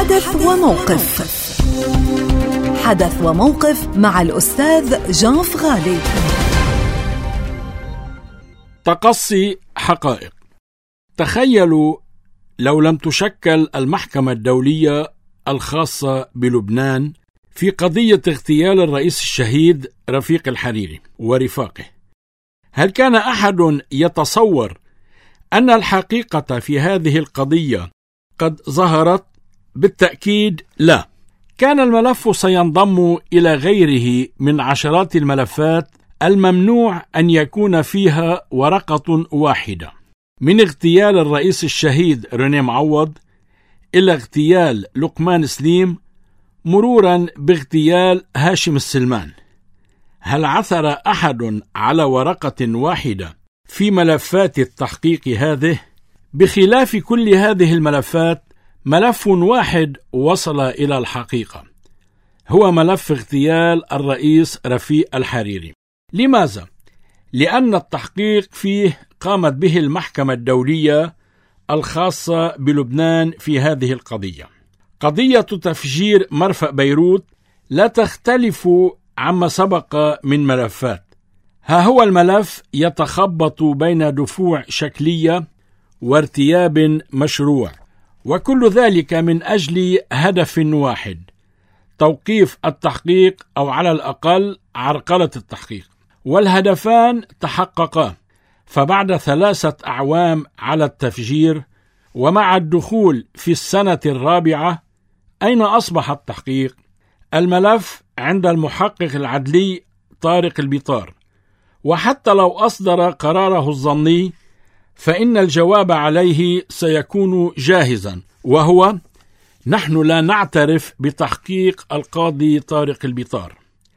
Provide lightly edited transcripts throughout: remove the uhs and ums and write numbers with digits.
حدث وموقف. حدث وموقف مع الأستاذ جان فغالي. تقصي حقائق. تخيلوا لو لم تشكل المحكمة الدولية الخاصة بلبنان في قضية اغتيال الرئيس الشهيد رفيق الحريري ورفاقه، هل كان أحد يتصور أن الحقيقة في هذه القضية قد ظهرت؟ بالتأكيد لا. كان الملف سينضم إلى غيره من عشرات الملفات الممنوع أن يكون فيها ورقة واحدة، من اغتيال الرئيس الشهيد رينيه معوض إلى اغتيال لقمان سليم، مرورا باغتيال هاشم السلمان. هل عثر أحد على ورقة واحدة في ملفات التحقيق هذه؟ بخلاف كل هذه الملفات، ملف واحد وصل إلى الحقيقة، هو ملف اغتيال الرئيس رفيق الحريري. لماذا؟ لأن التحقيق فيه قامت به المحكمة الدولية الخاصة بلبنان في هذه القضية. قضية تفجير مرفأ بيروت لا تختلف عما سبق من ملفات. ها هو الملف يتخبط بين دفوع شكلية وارتياب مشروع، وكل ذلك من أجل هدف واحد: توقيف التحقيق أو على الأقل عرقلة التحقيق. والهدفان تحققا، فبعد 3 أعوام على التفجير ومع الدخول في السنة الرابعة، أين أصبح التحقيق؟ الملف عند المحقق العدلي طارق البيطار، وحتى لو أصدر قراره الظني فإن الجواب عليه سيكون جاهزا، وهو: نحن لا نعترف بتحقيق القاضي طارق البيطار.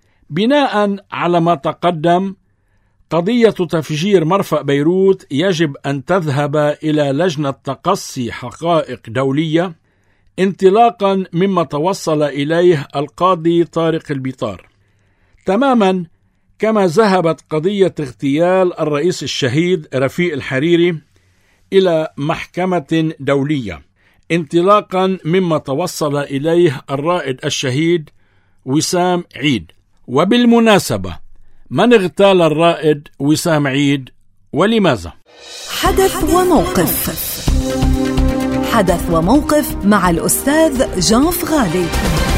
بناء على ما تقدم، قضية تفجير مرفأ بيروت يجب أن تذهب إلى لجنة تقصي حقائق دولية، انطلاقا مما توصل إليه القاضي طارق البيطار، تماما كما ذهبت قضية اغتيال الرئيس الشهيد رفيق الحريري إلى محكمة دولية، انطلاقا مما توصل إليه الرائد الشهيد وسام عيد. وبالمناسبة، من اغتال الرائد وسام عيد ولماذا؟ حدث وموقف. حدث وموقف مع الأستاذ جان فغالي.